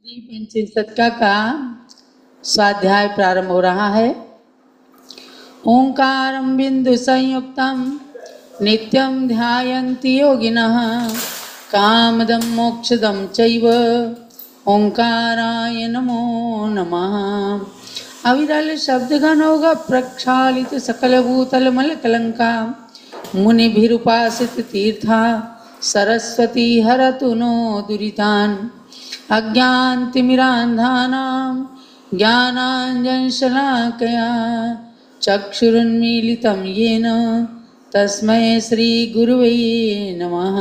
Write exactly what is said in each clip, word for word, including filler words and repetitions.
पंचशतका का स्वाध्याय प्रारंभ हो रहा है। ओंकारं बिंदु संयुक्तं नित्यं ध्यायन्ति योगिनः कामदं मोक्षदं चैव ओंकाराय नमो नमः। अविरल शब्दगणोग प्रक्षालित सकलभूतलमलकलंका मुनिभिरुपासित तीर्था सरस्वती हरतु नो दुरितान् अज्ञानतिमिरान्धानां ज्ञानाञ्जनशलाकया चक्षुरुन्मीलितं येन तस्मै श्रीगुरुवे नमः।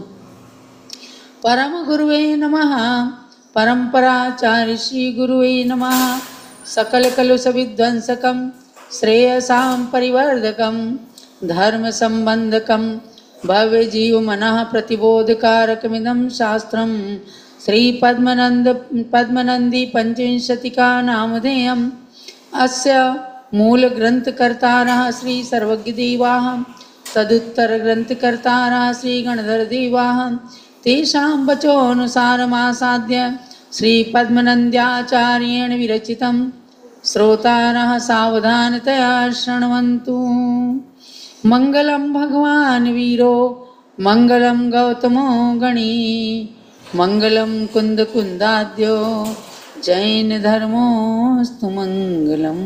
परमगुरुवे नमः। परम्पराचार्य श्रीगुरुवे नमः। सकलकलुषविध्वंसकं श्रेयसां परिवर्धकं धर्मसम्बन्धकं भव्यजीवमनः प्रतिबोधकारकमिदं शास्त्रं श्रीपद्मनन्द पद्मनन्दी पंचविंशतिका नामधेयम्। अस्य मूलग्रन्थकर्तारः श्री सर्वज्ञदेवाः तदुत्तरग्रन्थकर्तारः श्रीगणधरदेवाः तेषां वचोऽनुसारमासाद्य श्रीपद्मनन्द्याचार्येण विरचितं श्रोतारः सावधानतया शृण्वन्तु। मङ्गलं भगवान् वीरो मङ्गलं गौतमो गणी मङ्गलं कुन्दकुन्दाद्यो जैन धर्मोऽस्तु मङ्गलम्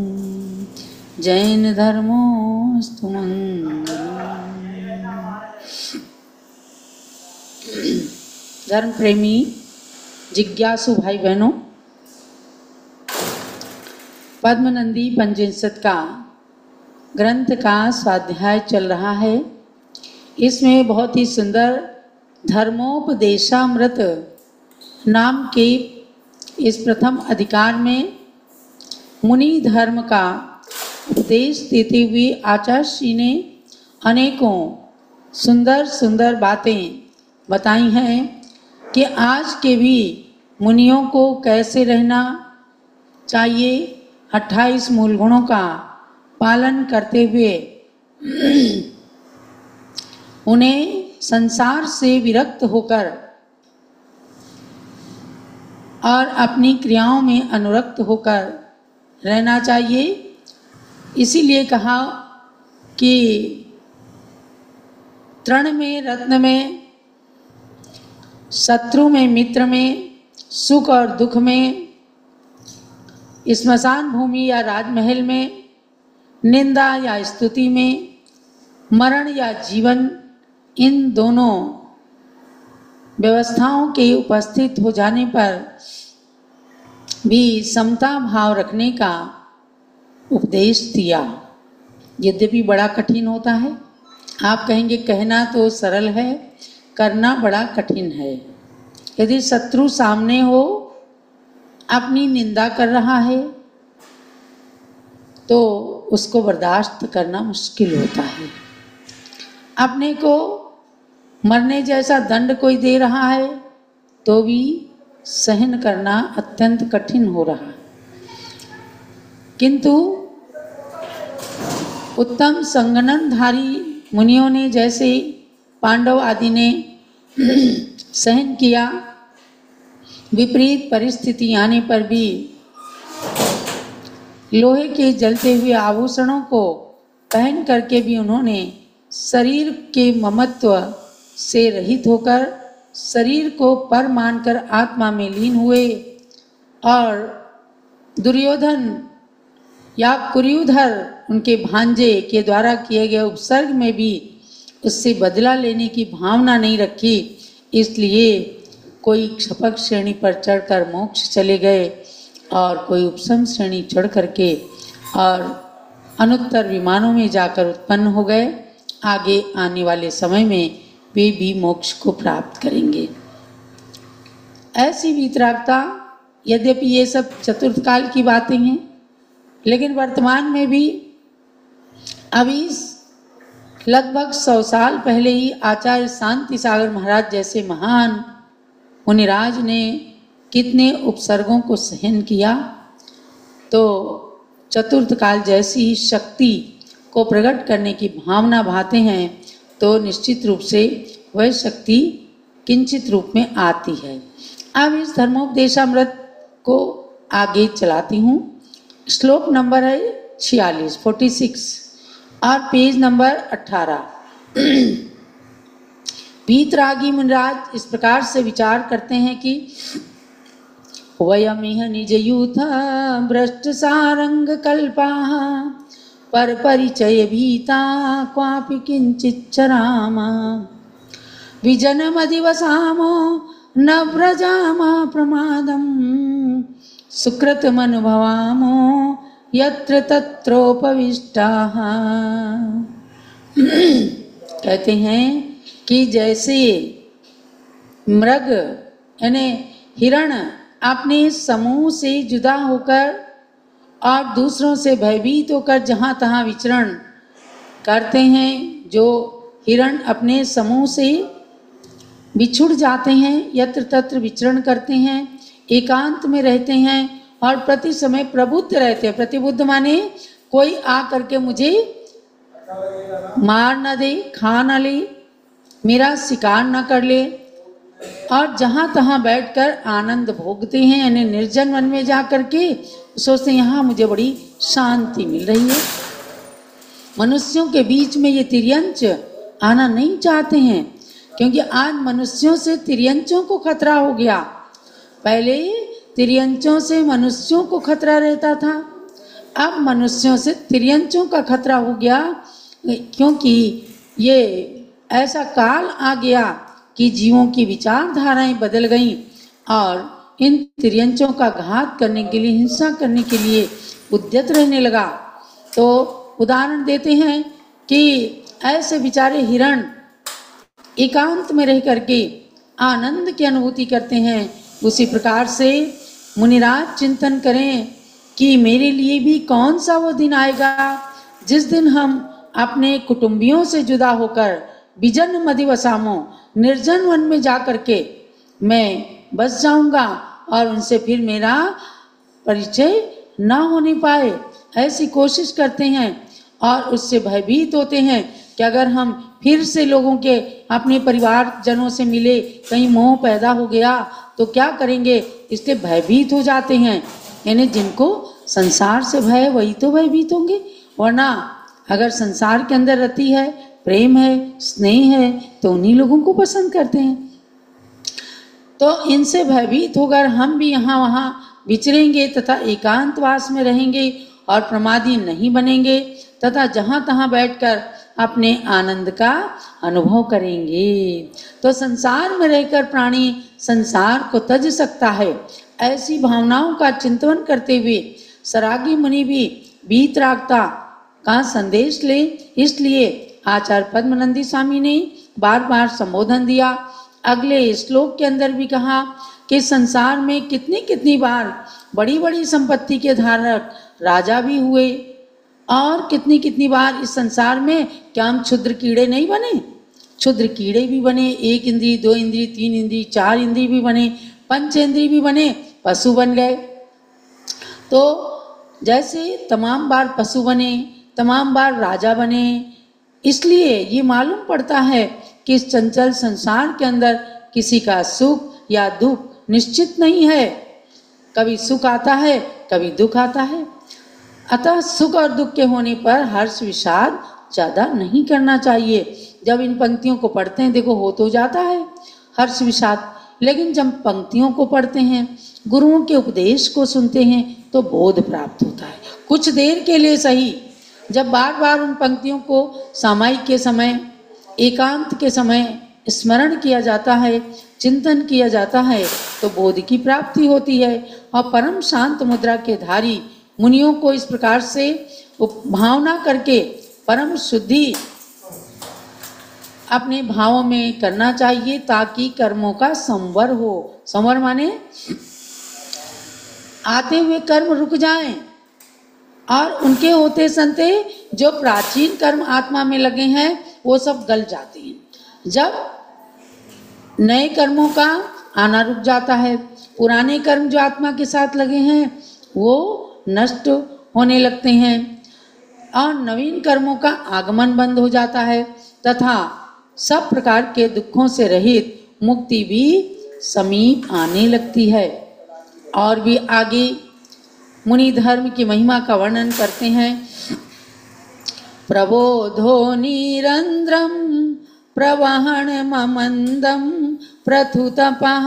जैन धर्मोऽस्तु मङ्गलम्। धर्म प्रेमी जिज्ञासु भाई बहनों, पद्मनंदी पंचविंशतिका ग्रंथ का स्वाध्याय चल रहा है। इसमें बहुत ही सुंदर धर्मोपदेशामृत नाम के इस प्रथम अधिकार में मुनि धर्म का उपदेश देते हुए आचार्य श्री ने अनेकों सुंदर सुंदर बातें बताई हैं कि आज के भी मुनियों को कैसे रहना चाहिए। अट्ठाईस मूल गुणों का पालन करते हुए उन्हें संसार से विरक्त होकर और अपनी क्रियाओं में अनुरक्त होकर रहना चाहिए। इसीलिए कहा कि तृण में रत्न में, शत्रु में मित्र में, सुख और दुख में, स्मशान भूमि या राजमहल में, निंदा या स्तुति में, मरण या जीवन, इन दोनों व्यवस्थाओं के उपस्थित हो जाने पर भी समता भाव रखने का उपदेश दिया। यद्यपि बड़ा कठिन होता है। आप कहेंगे कहना तो सरल है, करना बड़ा कठिन है। यदि शत्रु सामने हो, अपनी निंदा कर रहा है, तो उसको बर्दाश्त करना मुश्किल होता है। अपने को मरने जैसा दंड कोई दे रहा है तो भी सहन करना अत्यंत कठिन हो रहा है। किंतु उत्तम संगननधारी मुनियों ने, जैसे पांडव आदि ने सहन किया, विपरीत परिस्थिति आने पर भी लोहे के जलते हुए आभूषणों को पहन करके भी उन्होंने शरीर के ममत्व से रहित होकर शरीर को पर मानकर आत्मा में लीन हुए और दुर्योधन या कुरुधर उनके भांजे के द्वारा किए गए उपसर्ग में भी उससे बदला लेने की भावना नहीं रखी। इसलिए कोई क्षपक श्रेणी पर चढ़कर मोक्ष चले गए और कोई उपसम श्रेणी चढ़ करके और अनुत्तर विमानों में जाकर उत्पन्न हो गए। आगे आने वाले समय में वे भी मोक्ष को प्राप्त करेंगे। ऐसी वितरागता, यद्यपि ये सब चतुर्थ काल की बातें हैं, लेकिन वर्तमान में भी अभी लगभग सौ साल पहले ही आचार्य शांति सागर महाराज जैसे महान मुनिराज ने कितने उपसर्गों को सहन किया। तो चतुर्थ काल जैसी शक्ति को प्रकट करने की भावना भाते हैं तो निश्चित रूप से वह शक्ति किंचित रूप में आती है। अब इस धर्मोपदेशामृत को आगे चलाती हूँ। श्लोक नंबर है छियालीस फोर्टी सिक्स और पेज नंबर अठारह। वीतरागी मुनिराज इस प्रकार से विचार करते हैं कि वयमिह निजयूथ भ्रष्ट सारंग कल्पा पर परिचय भीता क्वापि किंचित चरामा विजनमधिवसामो न व्रजामा प्रमादम सुकृतमनुभवामो यत्र तत्रोपविष्टाः। कहते हैं कि जैसे मृग यानी हिरण अपने समूह से जुदा होकर और दूसरों से भयभीत होकर जहाँ तहाँ विचरण करते हैं, जो हिरण अपने समूह से बिछुड़ जाते हैं, यत्र तत्र विचरण करते हैं, एकांत में रहते हैं और प्रति समय प्रबुद्ध रहते हैं। प्रतिबुद्ध माने कोई आ करके मुझे मार न दे, खा न ले, मेरा शिकार न कर ले, और जहाँ तहाँ बैठकर आनंद भोगते हैं। यानी निर्जन वन में जा करके सोचते हैं यहाँ मुझे बड़ी शांति मिल रही है। मनुष्यों के बीच में ये तिर्यंच आना नहीं चाहते हैं, क्योंकि आज मनुष्यों से तिर्यंचों को खतरा हो गया। पहले तिर्यंचों से मनुष्यों को खतरा रहता था, अब मनुष्यों से तिर्यंचों का खतरा हो गया, क्योंकि ये ऐसा काल आ गया कि जीवों की विचारधाराएं बदल गईं और इन तिर्यंचों का घात करने के लिए, हिंसा करने के लिए उद्यत रहने लगा। तो उदाहरण देते हैं कि ऐसे बेचारे हिरण एकांत में रह करके आनंद की अनुभूति करते हैं। उसी प्रकार से मुनिराज चिंतन करें कि मेरे लिए भी कौन सा वो दिन आएगा जिस दिन हम अपने कुटुंबियों से जुदा होकर विजन मधिवसामो निर्जन वन में जा करके मैं बस जाऊंगा और उनसे फिर मेरा परिचय ना होने पाए, ऐसी कोशिश करते हैं और उससे भयभीत होते हैं कि अगर हम फिर से लोगों के अपने परिवार जनों से मिले, कहीं मोह पैदा हो गया तो क्या करेंगे, इसलिए भयभीत हो जाते हैं। यानी जिनको संसार से भय वही तो भयभीत होंगे, वरना अगर संसार के अंदर रति है, प्रेम है, स्नेह है तो उन्हीं लोगों को पसंद करते हैं। तो इनसे भयभीत होकर हम भी यहाँ वहाँ विचरेंगे तथा एकांतवास में रहेंगे और प्रमादी नहीं बनेंगे तथा जहाँ तहाँ बैठकर अपने आनंद का अनुभव करेंगे। तो संसार में रहकर प्राणी संसार को तज सकता है, ऐसी भावनाओं का चिंतन करते हुए सरागी मुनि भी वीतरागता का संदेश ले। इसलिए आचार्य पद्मनंदी स्वामी ने बार बार संबोधन दिया। अगले श्लोक के अंदर भी कहा कि संसार में कितनी कितनी बार बड़ी बड़ी संपत्ति के धारक राजा भी हुए और कितनी कितनी बार इस संसार में क्या हम क्षुद्र कीड़े नहीं बने, क्षुद्र कीड़े भी बने, एक इंद्री, दो इंद्री, तीन इंद्री, चार इंद्री भी बने, पंच इंद्री भी बने, पशु बन गए। तो जैसे तमाम बार पशु बने, तमाम बार राजा बने, इसलिए ये मालूम पड़ता है कि इस चंचल संसार के अंदर किसी का सुख या दुख निश्चित नहीं है, कभी सुख आता है कभी दुख आता है। अतः सुख और दुख के होने पर हर्ष विषाद ज्यादा नहीं करना चाहिए। जब इन पंक्तियों को पढ़ते हैं, देखो हो तो जाता है हर्ष विषाद, लेकिन जब पंक्तियों को पढ़ते हैं, गुरुओं के उपदेश को सुनते हैं तो बोध प्राप्त होता है। कुछ देर के लिए सही, जब बार बार उन पंक्तियों को सामायिक के समय, एकांत के समय स्मरण किया जाता है, चिंतन किया जाता है तो बोध की प्राप्ति होती है। और परम शांत मुद्रा के धारी मुनियों को इस प्रकार से भावना करके परम शुद्धि अपने भावों में करना चाहिए ताकि कर्मों का संवर हो। संवर माने आते हुए कर्म रुक जाएं और उनके होते संते जो प्राचीन कर्म आत्मा में लगे हैं वो सब गल जाते हैं। जब नए कर्मों का आना रुक जाता है, पुराने कर्म जो आत्मा के साथ लगे हैं वो नष्ट होने लगते हैं और नवीन कर्मों का आगमन बंद हो जाता है तथा सब प्रकार के दुखों से रहित मुक्ति भी समीप आने लगती है। और भी आगे मुनि धर्म की महिमा का वर्णन करते हैं। प्रबोधो निरंद्रम प्रवहण ममंदम प्रथुतपः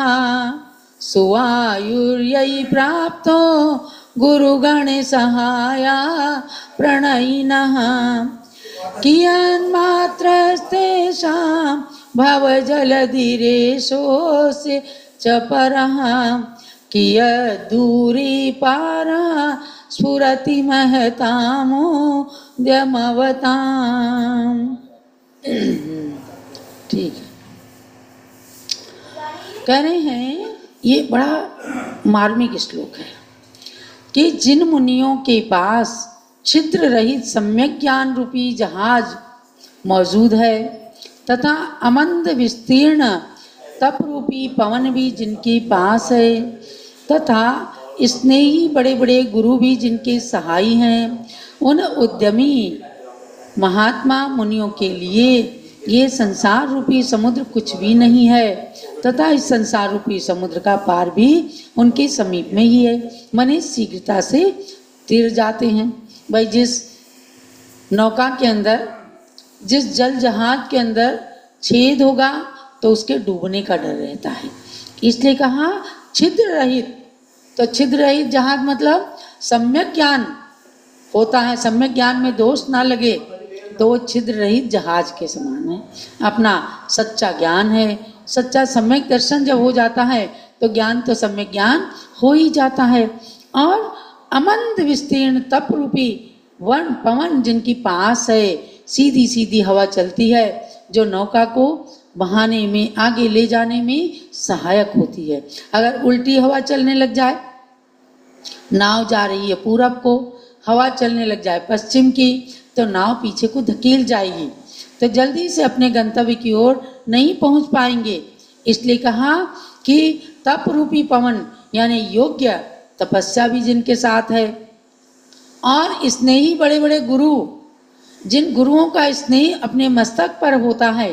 सुवायुर्यै प्राप्तो गुरुगण सहाया प्रणयिनः कियन्मात्रस्तेषां भवजलधिरेशोऽस्य च परः कियद्दूरे पारः स्फुरति महतामोद्यमवताम्। ठीक है, कह रहे हैं ये बड़ा मार्मिक श्लोक है कि जिन मुनियों के पास छिद्र रहित सम्यक ज्ञान रूपी जहाज मौजूद है तथा अमंद विस्तीर्ण तप रूपी पवन भी जिनके पास है तथा स्नेही बड़े बड़े गुरु भी जिनके सहाई हैं, उन उद्यमी महात्मा मुनियों के लिए ये संसार रूपी समुद्र कुछ भी नहीं है तथा इस संसार रूपी समुद्र का पार भी उनके समीप में ही है, माने शीघ्रता से तिर जाते हैं। भाई जिस नौका के अंदर, जिस जल जहाज के अंदर छेद होगा तो उसके डूबने का डर रहता है, इसलिए कहा छिद्र रहित। तो छिद्र रहित जहाज मतलब सम्यक ज्ञान होता है, सम्यक ज्ञान में दोष ना लगे तो वो छिद्र रहित जहाज के समान है। अपना सच्चा ज्ञान है, सच्चा सम्यक दर्शन जब हो जाता है तो ज्ञान तो सम्यक ज्ञान हो ही जाता है। और अमंद विस्तीर्ण तप रूपी वन पवन जिनकी पास है, सीधी सीधी हवा चलती है जो नौका को बहाने में, आगे ले जाने में सहायक होती है। अगर उल्टी हवा चलने लग जाए, नाव जा रही है पूरब को, हवा चलने लग जाए पश्चिम की, तो नाव पीछे को धकेल जाएगी, तो जल्दी से अपने गंतव्य की ओर नहीं पहुंच पाएंगे। इसलिए कहा कि तप रूपी पवन यानी योग्य तपस्या भी जिनके साथ है, और स्नेही बड़े बड़े गुरु, जिन गुरुओं का स्नेह अपने मस्तक पर होता है,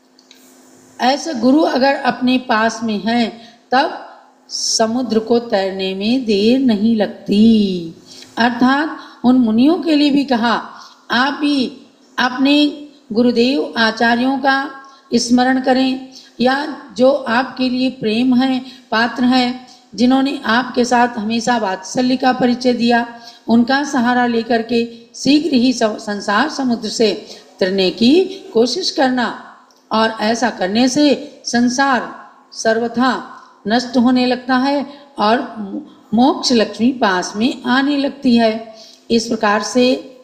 ऐसे गुरु अगर अपने पास में हैं तब समुद्र को तैरने में देर नहीं लगती। अर्थात उन मुनियों के लिए भी कहा आप भी अपने गुरुदेव आचार्यों का स्मरण करें, या जो आपके लिए प्रेम है, पात्र हैं, जिन्होंने आपके साथ हमेशा वात्सल्य का परिचय दिया, उनका सहारा लेकर के शीघ्र ही संसार समुद्र से तरने की कोशिश करना। और ऐसा करने से संसार सर्वथा नष्ट होने लगता है और मोक्ष लक्ष्मी पास में आने लगती है। इस प्रकार से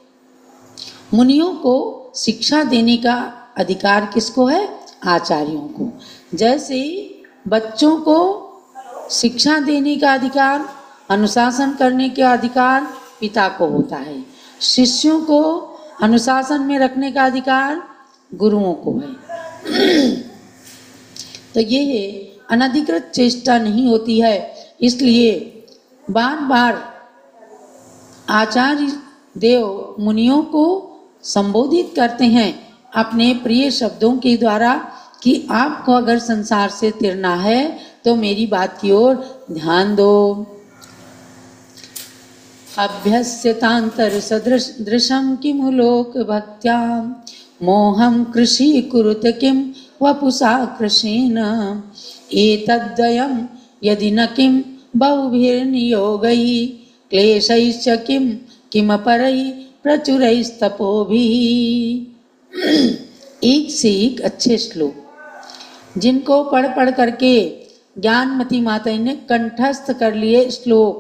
मुनियों को शिक्षा देने का अधिकार किसको है? आचार्यों को। जैसे बच्चों को शिक्षा देने का अधिकार, अनुशासन करने का अधिकार पिता को होता है, शिष्यों को अनुशासन में रखने का अधिकार गुरुओं को है। तो ये अनधिकृत चेष्टा नहीं होती है, इसलिए बार बार आचार्य देव मुनियों को संबोधित करते हैं अपने प्रिय शब्दों के द्वारा कि आपको अगर संसार से तिरना है तो मेरी बात की ओर ध्यान दो। अभ्यस्यतांतर सदृशम किमु लोक भक्त्या मोहम कृषि कुरुत किम वपुषा कृषेण एतद्वयम् यदि न किम बहुभिर्नियोगैः क्लेशैश्च किम किमपरैः प्रचुरैस्तपोभिः। एक से एक अच्छे श्लोक जिनको पढ़ पढ़ करके ज्ञानमती माता ने कंठस्थ कर लिए श्लोक,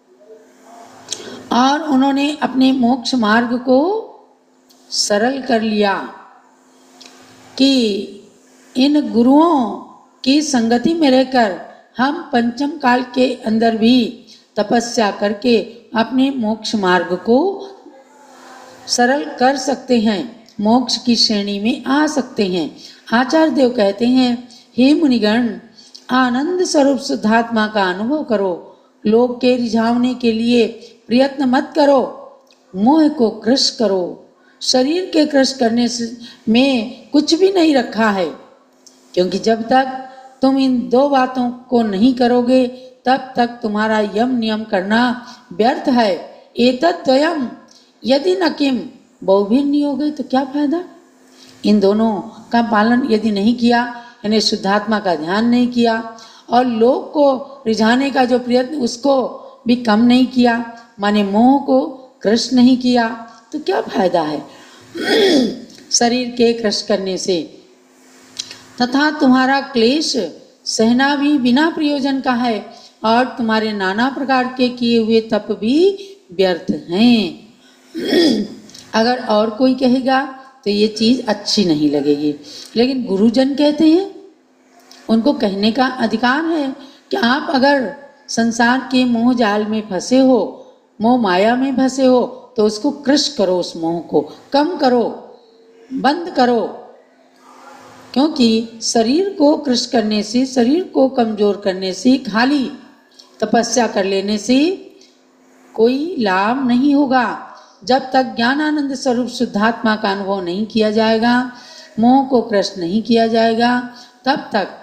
और उन्होंने अपने मोक्ष मार्ग को सरल कर लिया कि इन गुरुओं की संगति में रहकर हम पंचम काल के अंदर भी तपस्या करके अपने मोक्ष मार्ग को सरल कर सकते हैं, मोक्ष की श्रेणी में आ सकते हैं। आचार्य देव कहते हैं, हे मुनिगण, आनंद स्वरूप शुद्धात्मा का अनुभव करो, लोक के रिझावने के लिए प्रयत्न मत करो, मोह को क्रश करो। शरीर के क्रश करने से में कुछ भी नहीं रखा है, क्योंकि जब तक तुम इन दो बातों को नहीं करोगे तब तक तुम्हारा यम नियम करना व्यर्थ है। एतद्वयम् यदि न किम, बहुभिन्न नहीं हो गए तो क्या फायदा। इन दोनों का पालन यदि नहीं किया, यानी शुद्धात्मा का ध्यान नहीं किया और लोक को रिझाने का जो प्रयत्न उसको भी कम नहीं किया, माने मोह को कृष्ण नहीं किया, तो क्या फायदा है शरीर के कृष्ण करने से। तथा तुम्हारा क्लेश सहना भी बिना प्रयोजन का है और तुम्हारे नाना प्रकार के किए हुए तप भी व्यर्थ हैं। अगर और कोई कहेगा तो ये चीज अच्छी नहीं लगेगी, लेकिन गुरुजन कहते हैं, उनको कहने का अधिकार है कि आप अगर संसार के मोह जाल में फंसे हो, मोह माया में फंसे हो, तो उसको कृश करो, उस मोह को कम करो, बंद करो। क्योंकि शरीर को कृश करने से, शरीर को कमजोर करने से, खाली तपस्या कर लेने से कोई लाभ नहीं होगा। जब तक ज्ञानानंद स्वरूप शुद्धात्मा का अनुभव नहीं किया जाएगा, मोह को कृश नहीं किया जाएगा, तब तक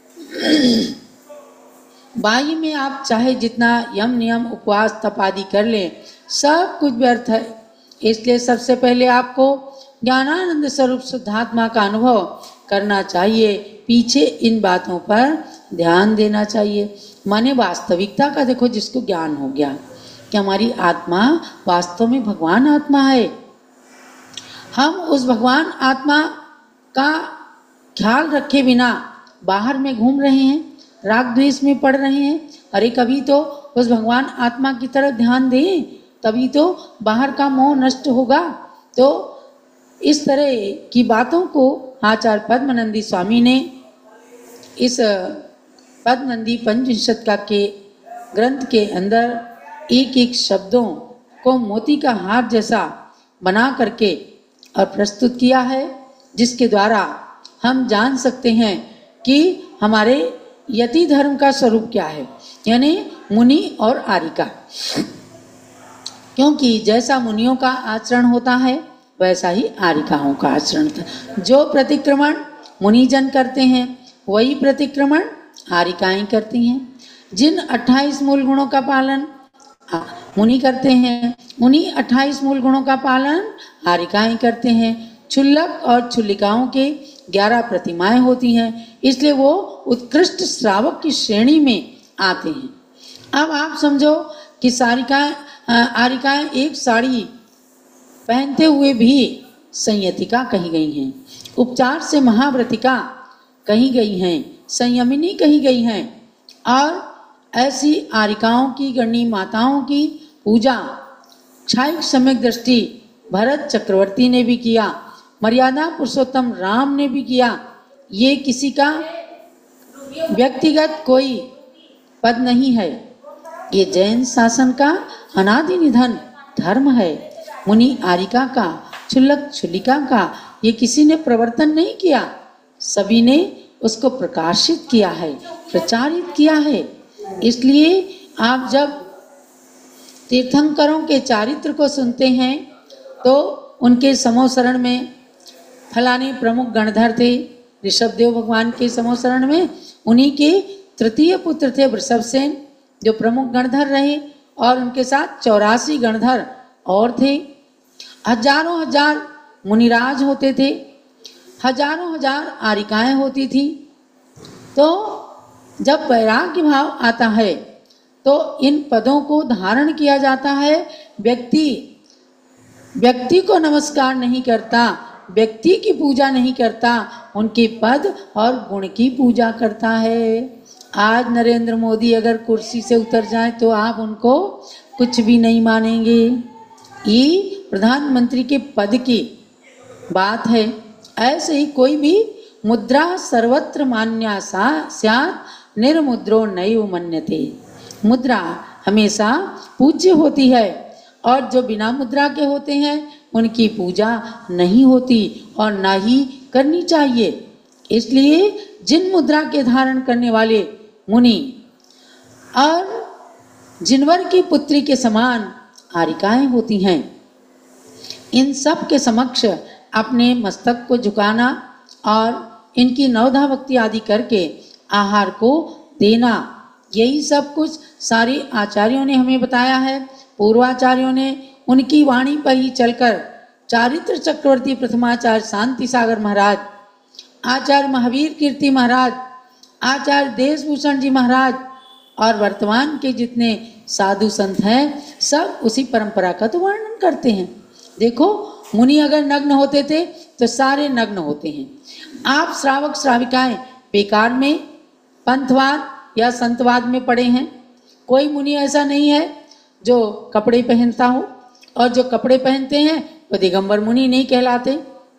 बाह्य में आप चाहे जितना यम नियम उपवास तप आदि कर लें, सब कुछ व्यर्थ है। इसलिए सबसे पहले आपको ज्ञानानंद स्वरूप शुद्धात्मा का अनुभव करना चाहिए, पीछे इन बातों पर ध्यान देना चाहिए। माने वास्तविकता का देखो, जिसको ज्ञान हो गया कि हमारी आत्मा वास्तव में भगवान आत्मा है, हम उस भगवान आत्मा का ख्याल रखे बिना बाहर में घूम रहे हैं, राग द्वेष में पड़ रहे हैं। अरे कभी तो उस भगवान आत्मा की तरफ ध्यान दें, तभी तो बाहर का मोह नष्ट होगा। तो इस तरह की बातों को आचार्य पद्मनंदी स्वामी ने इस पद्मनंदी पंचविंशत का के ग्रंथ के अंदर एक एक शब्दों को मोती का हार जैसा बना करके और प्रस्तुत किया है, जिसके द्वारा हम जान सकते हैं कि हमारे यति धर्म का स्वरूप क्या है, यानी मुनि और आरिका। क्योंकि जैसा मुनियों का आचरण होता है वैसा ही आरिकाओं का आचरण था। जो प्रतिक्रमण मुनिजन करते हैं वही प्रतिक्रमण आरिकाएं करती हैं। जिन अट्ठाईस मूल गुणों का पालन मुनि करते हैं, उन्हीं अट्ठाईस मूल गुणों का पालन आरिकाएं करते हैं। क्षुल्लक और क्षुल्लिकाओं के ग्यारह प्रतिमाएं होती हैं, इसलिए वो उत्कृष्ट श्रावक की श्रेणी में आते हैं। अब आप समझो कि सारिकाएं आरिकाएं एक साड़ी पहनते हुए भी संयतिका कही गई हैं, उपचार से महाव्रतिका कही गई हैं, संयमिनी कही गई हैं। और ऐसी आरिकाओं की गणी माताओं की पूजा क्षायिक सम्यक दृष्टि भरत चक्रवर्ती ने भी किया, मर्यादा पुरुषोत्तम राम ने भी किया। ये किसी का व्यक्तिगत कोई पद नहीं है, ये जैन शासन का अनादि निधन धर्म है। मुनि आरिका का, क्षुल्लक क्षुल्लिका का ये किसी ने प्रवर्तन नहीं किया, सभी ने उसको प्रकाशित किया है, प्रचारित किया है। इसलिए आप जब तीर्थंकरों के चारित्र को सुनते हैं तो उनके समोसरण में फलाने प्रमुख गणधर थे, ऋषभदेव भगवान के समोसरण में उन्हीं के तृतीय पुत्र थे वृषभसेन, जो प्रमुख गणधर रहे, और उनके साथ चौरासी गणधर और थे। हजारों हजार मुनिराज होते थे, हजारों हजार आरिकाएं होती थी। तो जब वैराग्य भाव आता है तो इन पदों को धारण किया जाता है। व्यक्ति व्यक्ति को नमस्कार नहीं करता, व्यक्ति की पूजा नहीं करता, उनके पद और गुण की पूजा करता है। आज नरेंद्र मोदी अगर कुर्सी से उतर जाए तो आप उनको कुछ भी नहीं मानेंगे। ये प्रधानमंत्री के पद की बात है। ऐसे ही कोई भी मुद्रा सर्वत्र मान्या सा स्यात् निर्मुद्रो नैव मन्यते। मुद्रा हमेशा पूज्य होती है और जो बिना मुद्रा के होते हैं उनकी पूजा नहीं होती और ना ही करनी चाहिए। इसलिए जिन मुद्रा के धारण करने वाले मुनि और जिनवर की पुत्री के समान आरिकाएं होती हैं, इन सब के समक्ष अपने मस्तक को झुकाना और इनकी नवधा भक्ति आदि करके आहार को देना। यही सब कुछ सारे आचार्यों ने हमें बताया है। पूर्वाचार्यों ने उनकी वाणी पर ही चलकर चारित्र चक्रवर्ती प्रथमाचार्य शांति सागर महाराज, आचार्य महावीर कीर्ति महाराज, आचार्य देशभूषण जी महाराज और वर्तमान के जितने साधु संत हैं सब उसी परंपरा का तो वर्णन करते हैं। देखो, मुनि अगर नग्न होते थे तो सारे नग्न होते हैं। आप श्रावक श्राविकाएं बेकार में पंथवाद या संतवाद में पड़े हैं। कोई मुनि ऐसा नहीं है जो कपड़े पहनता हो, और जो कपड़े पहनते हैं वो दिगंबर मुनि नहीं कहलाते।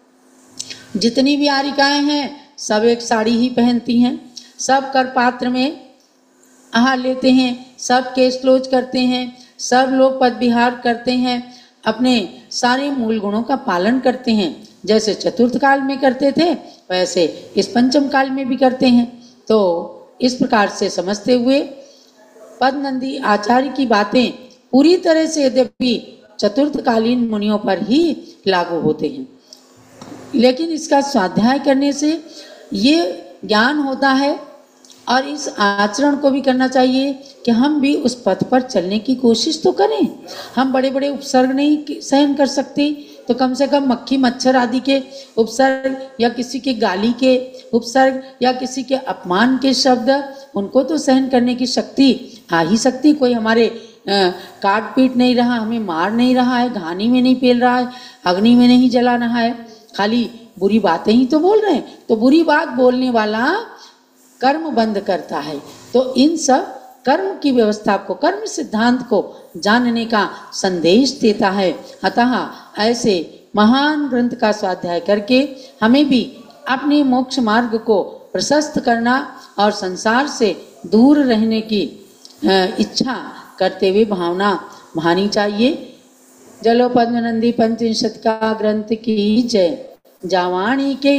जितनी भी आरिकाएं हैं सब एक साड़ी ही पहनती हैं, सब कर पात्र में आहार लेते हैं, सब केश क्लोज करते हैं, सब लोग पद विहार करते हैं, अपने सारे मूल गुणों का पालन करते हैं। जैसे चतुर्थ काल में करते थे वैसे इस पंचम काल में भी करते हैं। तो इस प्रकार से समझते हुए पद्मनंदी आचार्य की बातें पूरी तरह से यद्यपि चतुर्थकालीन मुनियों पर ही लागू होते हैं, लेकिन इसका स्वाध्याय करने से ये ज्ञान होता है और इस आचरण को भी करना चाहिए कि हम भी उस पथ पर चलने की कोशिश तो करें। हम बड़े बड़े उपसर्ग नहीं सहन कर सकते तो कम से कम मक्खी मच्छर आदि के उपसर्ग या किसी के गाली के उपसर्ग या किसी के अपमान के शब्द, उनको तो सहन करने की शक्ति आ ही सकती। कोई हमारे काट पीट नहीं रहा, हमें मार नहीं रहा है, घानी में नहीं पेल रहा है, अग्नि में नहीं जला रहा है, खाली बुरी बातें ही तो बोल रहे हैं। तो बुरी बात बोलने वाला कर्म बंद करता है। तो इन सब कर्म की व्यवस्था को, कर्म सिद्धांत को जानने का संदेश देता है। अतः ऐसे महान ग्रंथ का स्वाध्याय करके हमें भी अपने मोक्ष मार्ग को प्रशस्त करना और संसार से दूर रहने की इच्छा करते हुए भावना भानी चाहिए। जलो पद्मनंदी पंचविंशत का ग्रंथ की जय। जावाणी के